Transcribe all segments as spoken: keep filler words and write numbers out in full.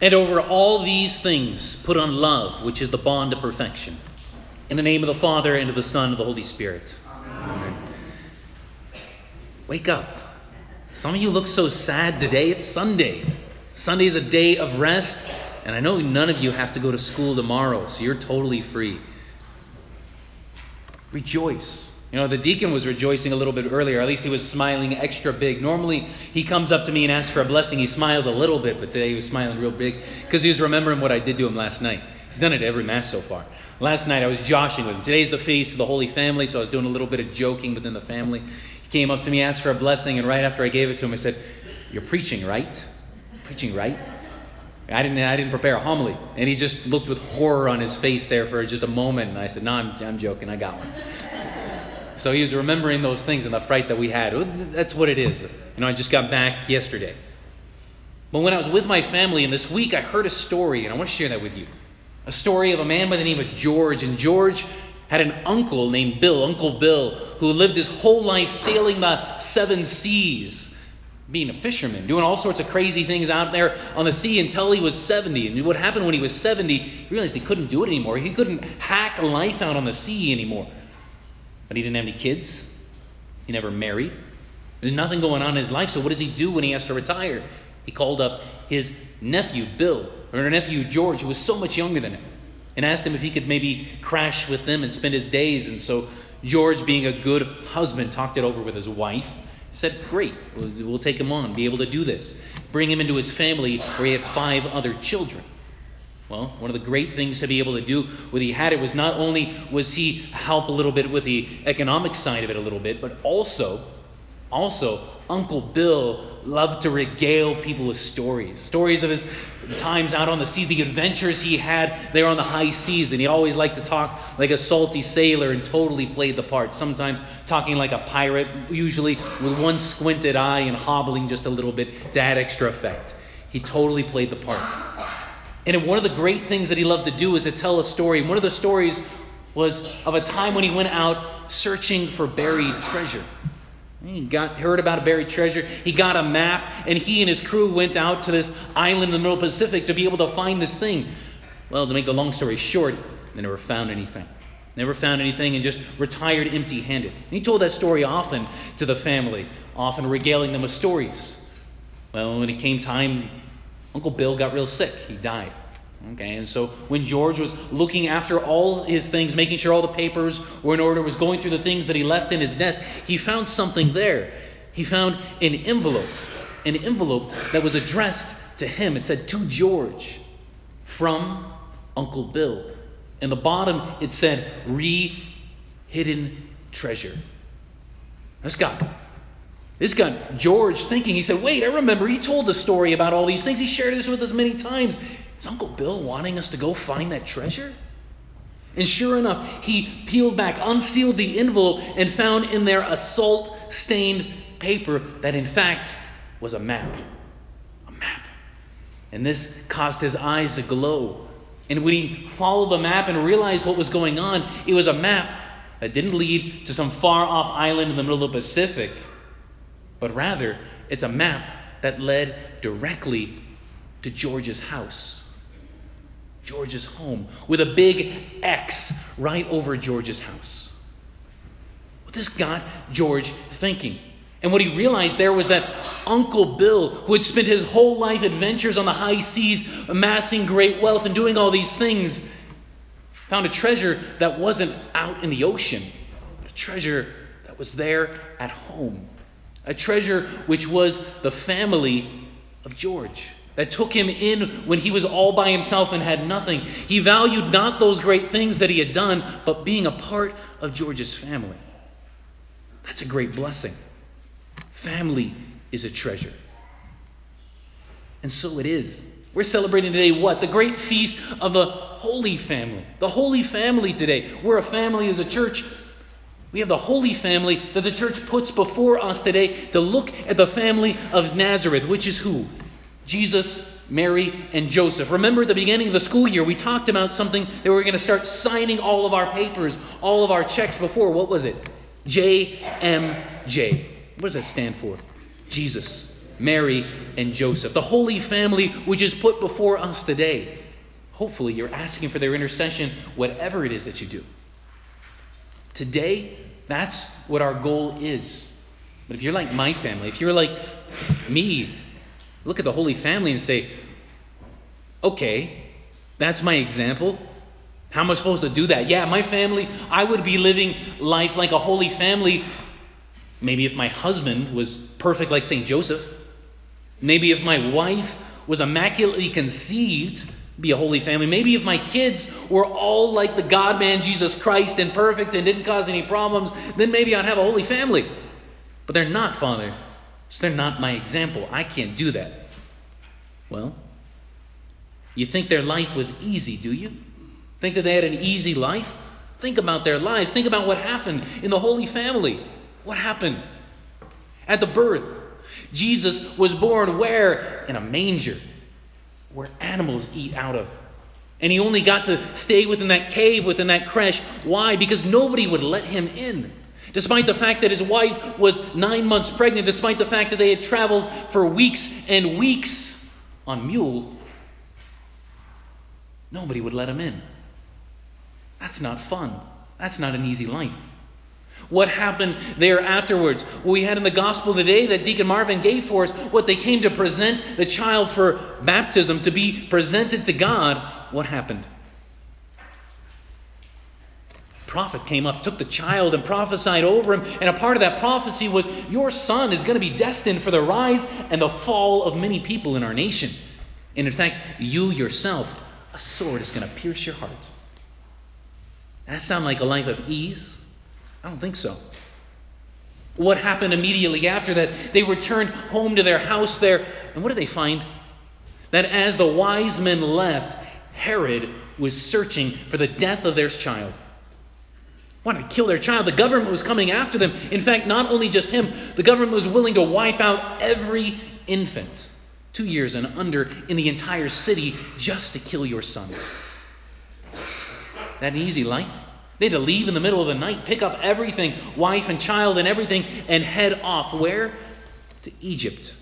And over all these things, put on love, which is the bond of perfection. In the name of the Father, and of the Son, and of the Holy Spirit. Amen. Amen. Wake up. Some of you look so sad today. It's Sunday. Sunday is a day of rest. And I know none of you have to go to school tomorrow, so you're totally free. Rejoice. You know, the deacon was rejoicing a little bit earlier. At least he was smiling extra big. Normally, he comes up to me and asks for a blessing. He smiles a little bit, but today he was smiling real big because he was remembering what I did to him last night. He's done it every Mass so far. Last night, I was joshing with him. Today's the feast of the Holy Family, so I was doing a little bit of joking within the family. He came up to me, asked for a blessing, and right after I gave it to him, I said, "You're preaching, right? Preaching, right?" I didn't I didn't prepare a homily. And he just looked with horror on his face there for just a moment. And I said, "No, I'm, I'm joking. I got one." So he was remembering those things and the fright that we had. That's what it is. You know, I just got back yesterday. But when I was with my family, and this week I heard a story, and I want to share that with you. A story of a man by the name of George. And George had an uncle named Bill, Uncle Bill, who lived his whole life sailing the seven seas, being a fisherman, doing all sorts of crazy things out there on the sea until he was seventy. And what happened when he was seventy, he realized he couldn't do it anymore. He couldn't hack life out on the sea anymore. But he didn't have any kids. He never married. There's nothing going on in his life. So what does he do when he has to retire? He called up his nephew, Bill, or nephew, George, who was so much younger than him, and asked him if he could maybe crash with them and spend his days. And so George, being a good husband, talked it over with his wife. Said, "Great, we'll, we'll take him on, be able to do this." Bring him into his family where he had five other children. Well, one of the great things to be able to do when he had it was not only was he help a little bit with the economic side of it a little bit, but also, also Uncle Bill loved to regale people with stories. Stories of his times out on the sea, the adventures he had there on the high seas. And he always liked to talk like a salty sailor and totally played the part. Sometimes talking like a pirate, usually with one squinted eye and hobbling just a little bit to add extra effect. He totally played the part. And one of the great things that he loved to do is to tell a story. And one of the stories was of a time when he went out searching for buried treasure. He got heard about a buried treasure. He got a map, and he and his crew went out to this island in the middle of the Pacific to be able to find this thing. Well, to make the long story short, they never found anything. Never found anything and just retired empty-handed. And he told that story often to the family, often regaling them with stories. Well, when it came time, Uncle Bill got real sick. He died. Okay, and so when George was looking after all his things, making sure all the papers were in order, was going through the things that he left in his desk, he found something there. He found an envelope, an envelope that was addressed to him. It said, "To George, from Uncle Bill." And the bottom, it said, "Re-hidden treasure." This got, this got George thinking. He said, "Wait, I remember. He told the story about all these things. He shared this with us many times. Is Uncle Bill wanting us to go find that treasure?" And sure enough, he peeled back, unsealed the envelope, and found in there a salt-stained paper that in fact was a map. A map. And this caused his eyes to glow. And when he followed the map and realized what was going on, it was a map that didn't lead to some far-off island in the middle of the Pacific, but rather it's a map that led directly to George's house. George's home, with a big X right over George's house. What this got George thinking. And what he realized there was that Uncle Bill, who had spent his whole life adventures on the high seas, amassing great wealth and doing all these things, found a treasure that wasn't out in the ocean, but a treasure that was there at home. A treasure which was the family of George, that took him in when he was all by himself and had nothing. He valued not those great things that he had done, but being a part of George's family. That's a great blessing. Family is a treasure. And so it is. We're celebrating today what? The great feast of the Holy Family. The Holy Family today. We're a family as a church. We have the Holy Family that the church puts before us today to look at the family of Nazareth, which is who? Jesus, Mary, and Joseph. Remember at the beginning of the school year, we talked about something that we were going to start signing all of our papers, all of our checks before. What was it? J M J. What does that stand for? Jesus, Mary and Joseph, the Holy Family which is put before us today. Hopefully you're asking for their intercession, whatever it is that you do. Today, that's what our goal is. But if you're like my family, if you're like me, look at the Holy Family and say, okay, that's my example. How am I supposed to do that? Yeah, my family, I would be living life like a Holy Family. Maybe if my husband was perfect like Saint Joseph. Maybe if my wife was immaculately conceived, be a Holy Family. Maybe if my kids were all like the God-man Jesus Christ and perfect and didn't cause any problems, then maybe I'd have a Holy Family. But they're not, Father. So they're not my example. I can't do that. Well, you think their life was easy, do you? Think that they had an easy life? Think about their lives. Think about what happened in the Holy Family. What happened? At the birth, Jesus was born where? In a manger, where animals eat out of. And he only got to stay within that cave, within that creche. Why? Because nobody would let him in. Despite the fact that his wife was nine months pregnant, despite the fact that they had traveled for weeks and weeks on mule, nobody would let him in. That's not fun. That's not an easy life. What happened there afterwards? What we had in the gospel today that Deacon Marvin gave for us, what they came to present the child for baptism, to be presented to God. What happened? A prophet came up, took the child and prophesied over him. And a part of that prophecy was, your son is going to be destined for the rise and the fall of many people in our nation. And in fact, you yourself, a sword is going to pierce your heart. That sound like a life of ease? I don't think so. What happened immediately after that? They returned home to their house there. And what did they find? That as the wise men left, Herod was searching for the death of their child. Wanted to kill their child. The government was coming after them. In fact, not only just him, the government was willing to wipe out every infant, two years and under, in the entire city just to kill your son. That an easy life? They had to leave in the middle of the night, pick up everything, wife and child and everything, and head off. Where? To Egypt.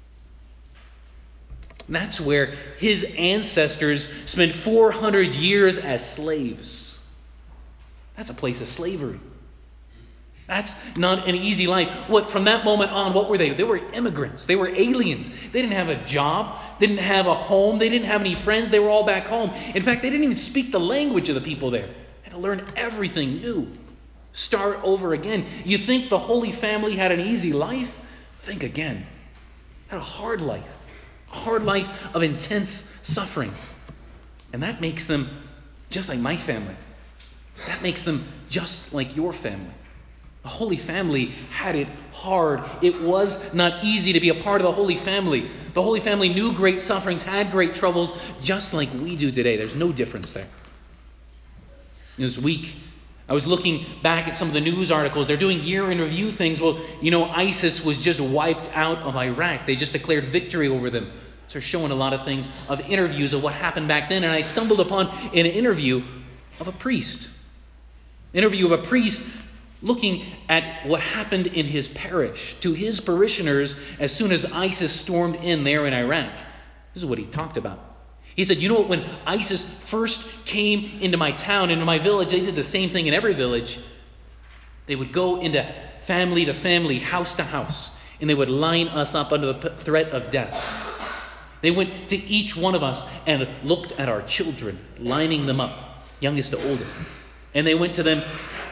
And that's where his ancestors spent four hundred years as slaves. That's a place of slavery. That's not an easy life. What, from that moment on, what were they? They were immigrants. They were aliens. They didn't have a job. They didn't have a home. They didn't have any friends. They were all back home. In fact, they didn't even speak the language of the people there. They had to learn everything new. Start over again. You think the Holy Family had an easy life? Think again. Had a hard life. A hard life of intense suffering. And that makes them just like my family. That makes them just like your family. The Holy Family had it hard. It was not easy to be a part of the Holy Family. The Holy Family knew great sufferings, had great troubles, just like we do today. There's no difference there. This week, I was looking back at some of the news articles. They're doing year in review things. Well, you know, ISIS was just wiped out of Iraq. They just declared victory over them. So they're showing a lot of things of interviews of what happened back then. And I stumbled upon an interview of a priest. Interview of a priest looking at what happened in his parish to his parishioners as soon as ISIS stormed in there in Iraq. This is what he talked about. He said, you know what, when ISIS first came into my town, into my village, they did the same thing in every village. They would go into family to family, house to house, and they would line us up under the threat of death. They went to each one of us and looked at our children, lining them up, youngest to oldest. And they went to them,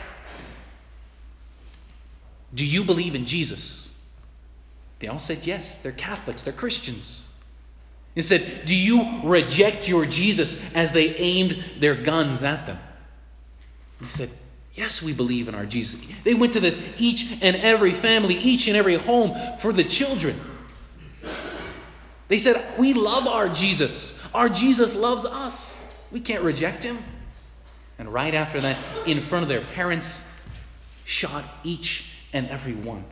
do you believe in Jesus? They all said yes. They're Catholics. They're Christians. He said, do you reject your Jesus, as they aimed their guns at them? He said, yes, we believe in our Jesus. They went to this each and every family, each and every home for the children. They said, we love our Jesus. Our Jesus loves us. We can't reject him. And right after that, in front of their parents, shot each and every one.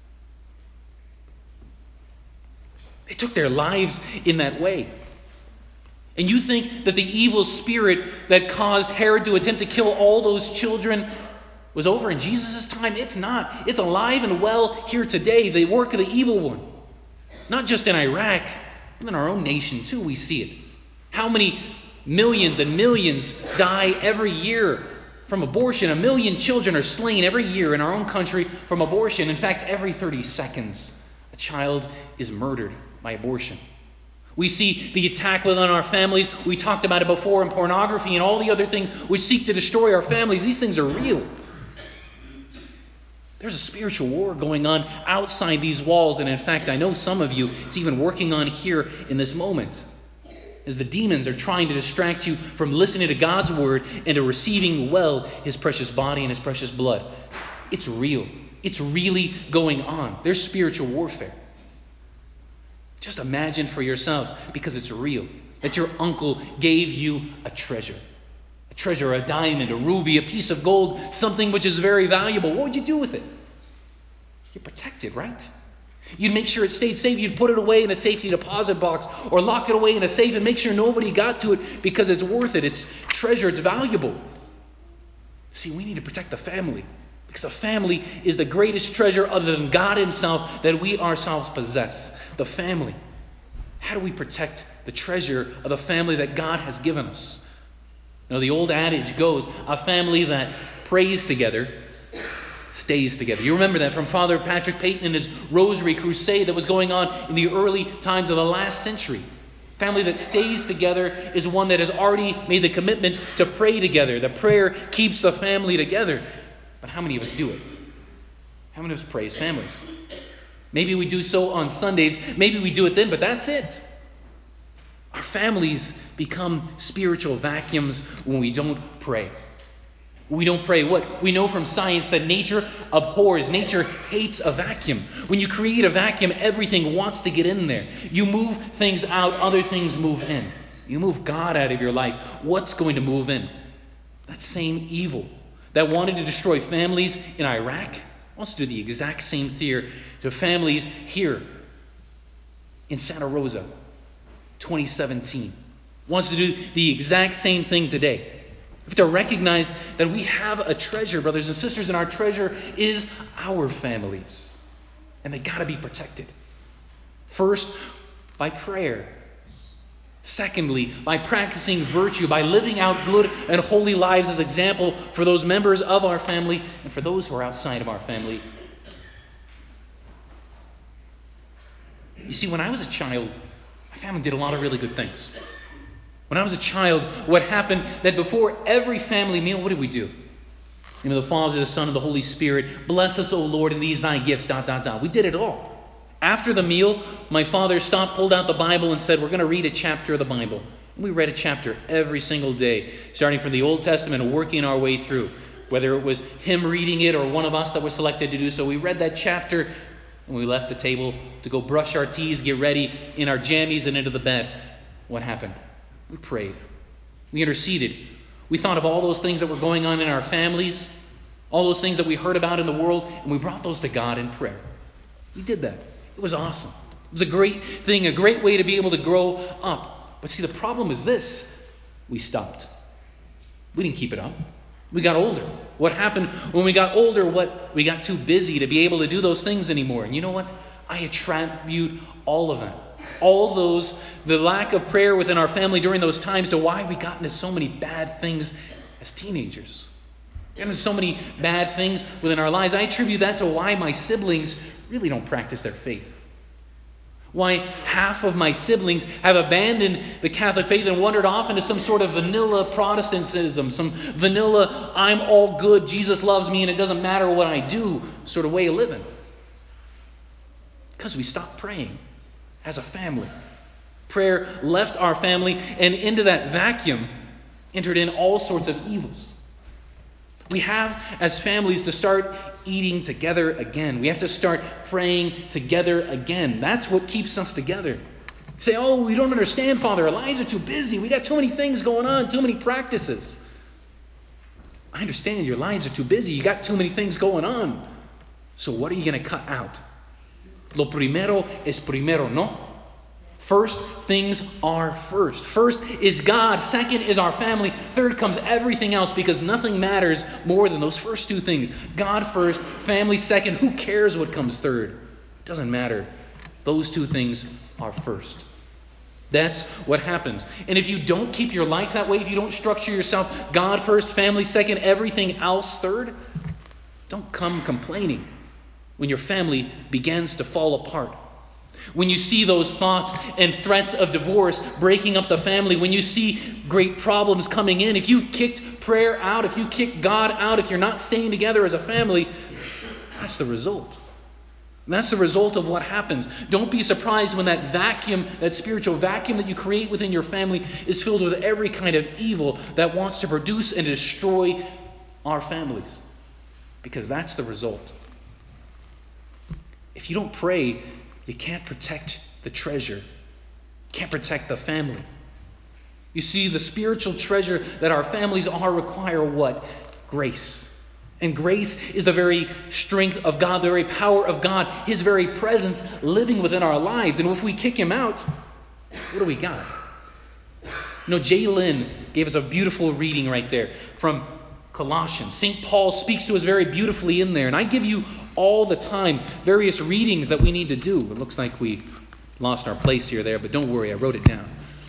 They took their lives in that way. And you think that the evil spirit that caused Herod to attempt to kill all those children was over in Jesus' time? It's not. It's alive and well here today, the work of the evil one. not just in Iraq, but in our own nation too, we see it. How many millions and millions die every year from abortion? A million children are slain every year in our own country from abortion. In fact, every thirty seconds, a child is murdered by abortion. We see the attack within our families. We talked about it before in pornography and all the other things which seek to destroy our families. These things are real. There's a spiritual war going on outside these walls. And in fact, I know some of you, it's even working on here in this moment. As the demons are trying to distract you from listening to God's word and to receiving well his precious body and his precious blood. It's real. It's really going on. There's spiritual warfare. Just imagine for yourselves, because it's real, that your uncle gave you a treasure. A treasure, a diamond, a ruby, a piece of gold, something which is very valuable. What would you do with it? You'd protect it, right? You'd make sure it stayed safe. You'd put it away in a safety deposit box or lock it away in a safe and make sure nobody got to it because it's worth it. It's treasure. It's valuable. See, we need to protect the family because the family is the greatest treasure other than God himself that we ourselves possess. The family. How do we protect the treasure of the family that God has given us? You know, the old adage goes, a family that prays together stays together. You remember that from Father Patrick Peyton and his Rosary Crusade that was going on in the early times of the last century. Family that stays together is one that has already made the commitment to pray together. The prayer keeps the family together. But how many of us do it? How many of us pray as families? Maybe we do so on Sundays. Maybe we do it then, but that's it. Our families become spiritual vacuums when we don't pray. We don't pray. What? We know from science that nature abhors, nature hates a vacuum. When you create a vacuum, everything wants to get in there. You move things out, other things move in. You move God out of your life. What's going to move in? That same evil that wanted to destroy families in Iraq wants to do the exact same thing to families here in Santa Rosa, twenty seventeen. Wants to do the exact same thing today. We have to recognize that we have a treasure, brothers and sisters, and our treasure is our families. And they got to be protected. First, by prayer. Secondly, by practicing virtue, by living out good and holy lives as example for those members of our family and for those who are outside of our family. You see, when I was a child, my family did a lot of really good things. When I was a child, what happened that before every family meal, what did we do? You know, the Father, the Son, and the Holy Spirit, bless us, O Lord, in these thy gifts, dot, dot, dot. We did it all. After the meal, my father stopped, pulled out the Bible, and said, we're going to read a chapter of the Bible. And we read a chapter every single day, starting from the Old Testament and working our way through. Whether it was him reading it or one of us that was selected to do so, we read that chapter, and we left the table to go brush our teeth, get ready in our jammies and into the bed. What happened? We prayed. We interceded. We thought of all those things that were going on in our families, all those things that we heard about in the world, and we brought those to God in prayer. We did that. It was awesome. It was a great thing, a great way to be able to grow up. But see, the problem is this. We stopped. We didn't keep it up. We got older. What happened when we got older? What we got too busy to be able to do those things anymore. And you know what? I attribute all of that. All those, the lack of prayer within our family during those times to why we got into so many bad things as teenagers. We got into so many bad things within our lives. I attribute that to why my siblings really don't practice their faith. Why half of my siblings have abandoned the Catholic faith and wandered off into some sort of vanilla Protestantism, some vanilla, I'm all good, Jesus loves me and it doesn't matter what I do sort of way of living. Because we stopped praying. As a family. Prayer left our family, and into that vacuum entered in all sorts of evils. We have, as families, to start eating together again. We have to start praying together again. That's what keeps us together. You say, oh, we don't understand, Father. Our lives are too busy. We got too many things going on, too many practices. I understand your lives are too busy. You got too many things going on. So what are you going to cut out? Lo primero es primero, no? First things are first. First is God. Second is our family. Third comes everything else because nothing matters more than those first two things. God first, family second. Who cares what comes third? It doesn't matter. Those two things are first. That's what happens. And if you don't keep your life that way, if you don't structure yourself, God first, family second, everything else third, don't come complaining when your family begins to fall apart. When you see those thoughts and threats of divorce breaking up the family, when you see great problems coming in, if you've kicked prayer out, if you kick God out, if you're not staying together as a family, that's the result. And that's the result of what happens. Don't be surprised when that vacuum, that spiritual vacuum that you create within your family is filled with every kind of evil that wants to produce and destroy our families. Because that's the result. If you don't pray, you can't protect the treasure. You can't protect the family. You see, the spiritual treasure that our families are require what? Grace. And grace is the very strength of God, the very power of God, His very presence living within our lives. And if we kick Him out, what do we got? You know, Jay Lynn gave us a beautiful reading right there from Colossians. Saint Paul speaks to us very beautifully in there. And I give you all the time various readings that we need to do. It looks like we lost our place here there, but don't worry, I wrote it down.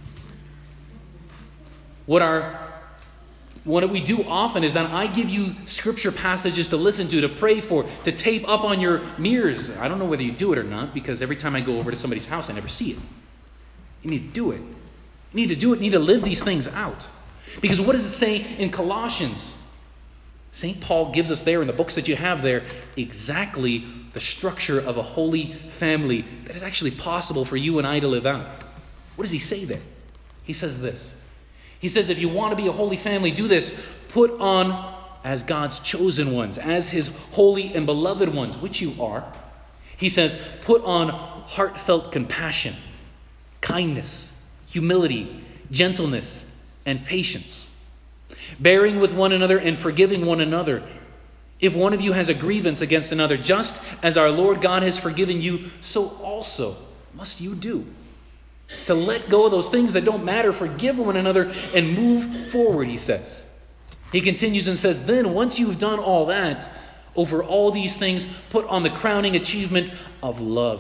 What our What we do often is that I give you scripture passages to listen to, to pray for, to tape up on your mirrors. I don't know whether you do it or not, because every time I go over to somebody's house, I never see it. You need to do it. You need to do it. You need to live these things out. Because what does it say in Colossians? Saint Paul gives us there in the books that you have there exactly the structure of a holy family that is actually possible for you and I to live out. What does he say there? He says this. He says, if you want to be a holy family, do this. Put on as God's chosen ones, as His holy and beloved ones, which you are. He says, put on heartfelt compassion, kindness, humility, gentleness, and patience, bearing with one another and forgiving one another. If one of you has a grievance against another, just as our Lord God has forgiven you, so also must you do. To let go of those things that don't matter, forgive one another, and move forward, he says. He continues and says, then once you've done all that, over all these things, put on the crowning achievement of love.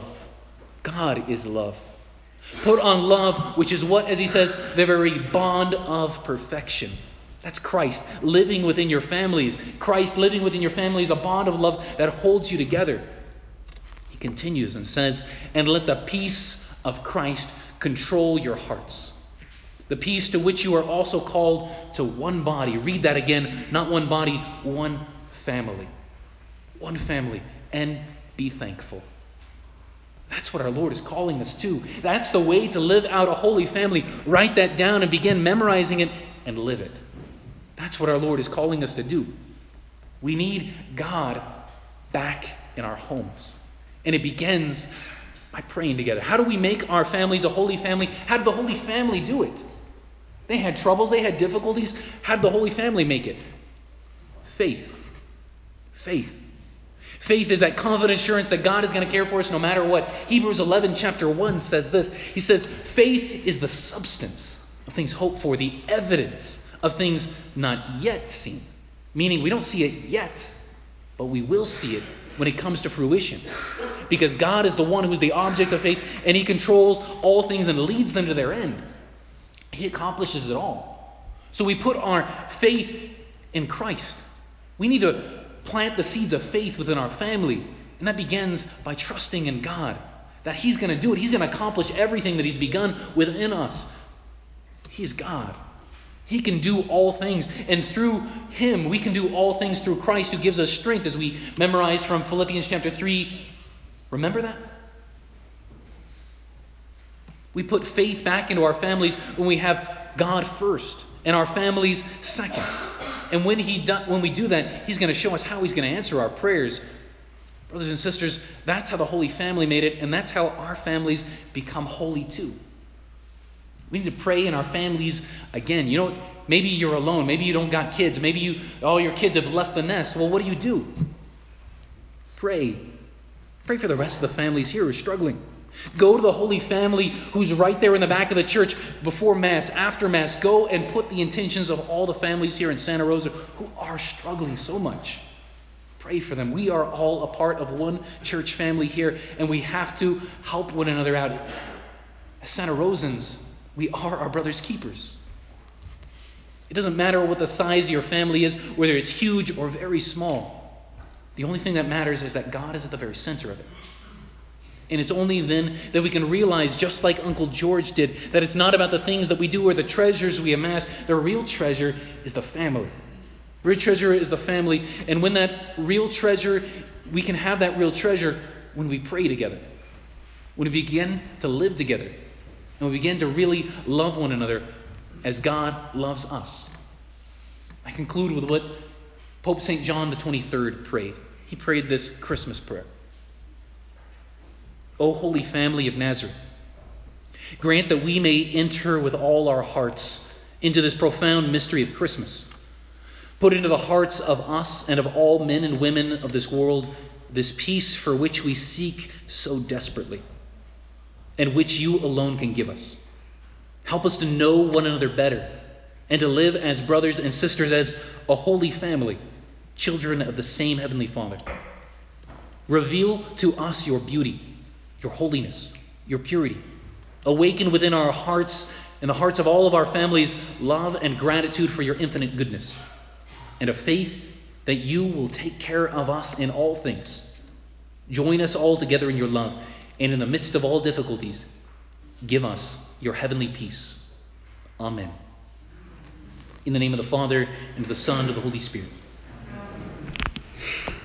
God is love. Put on love, which is what, as he says, the very bond of perfection. That's Christ living within your families. Christ living within your families, a bond of love that holds you together. He continues and says, and let the peace of Christ control your hearts. The peace to which you are also called to one body. Read that again. Not one body, one family. One family. And be thankful. That's what our Lord is calling us to. That's the way to live out a holy family. Write that down and begin memorizing it and live it. That's what our Lord is calling us to do. We need God back in our homes. And it begins by praying together. How do we make our families a holy family? How did the Holy Family do it? They had troubles. They had difficulties. How did the Holy Family make it? Faith. Faith. Faith is that confident assurance that God is going to care for us no matter what. Hebrews eleven chapter one says this. He says, faith is the substance of things hoped for, the evidence of things not yet seen. Meaning we don't see it yet, but we will see it when it comes to fruition. Because God is the one who is the object of faith, and He controls all things and leads them to their end. He accomplishes it all. So we put our faith in Christ. We need to plant the seeds of faith within our family. And that begins by trusting in God. That He's going to do it. He's going to accomplish everything that He's begun within us. He's God. He can do all things. And through Him, we can do all things through Christ who gives us strength, as we memorize from Philippians chapter three. Remember that? We put faith back into our families when we have God first and our families second. And when he do, when we do that, He's going to show us how He's going to answer our prayers. Brothers and sisters, that's how the Holy Family made it, and that's how our families become holy too. We need to pray in our families again. You know, maybe you're alone. Maybe you don't got kids. Maybe you all your kids have left the nest. Well, what do you do? Pray. Pray for the rest of the families here who are struggling. Go to the Holy Family who's right there in the back of the church before Mass, after Mass. Go and put the intentions of all the families here in Santa Rosa who are struggling so much. Pray for them. We are all a part of one church family here, and we have to help one another out. As Santa Rosans, we are our brother's keepers. It doesn't matter what the size of your family is, whether it's huge or very small. The only thing that matters is that God is at the very center of it. And it's only then that we can realize, just like Uncle George did, that it's not about the things that we do or the treasures we amass. The real treasure is the family. The real treasure is the family. And when that real treasure, we can have that real treasure when we pray together. When we begin to live together. And we begin to really love one another as God loves us. I conclude with what Pope Saint John the twenty-third prayed. He prayed this Christmas prayer. O Holy Family of Nazareth, grant that we may enter with all our hearts into this profound mystery of Christmas. Put into the hearts of us and of all men and women of this world this peace for which we seek so desperately, and which you alone can give us. Help us to know one another better and to live as brothers and sisters, as a holy family, children of the same Heavenly Father. Reveal to us your beauty, your holiness, your purity. Awaken within our hearts and the hearts of all of our families love and gratitude for your infinite goodness, and a faith that you will take care of us in all things. Join us all together in your love, and in the midst of all difficulties, give us your heavenly peace. Amen. In the name of the Father, and of the Son, and of the Holy Spirit.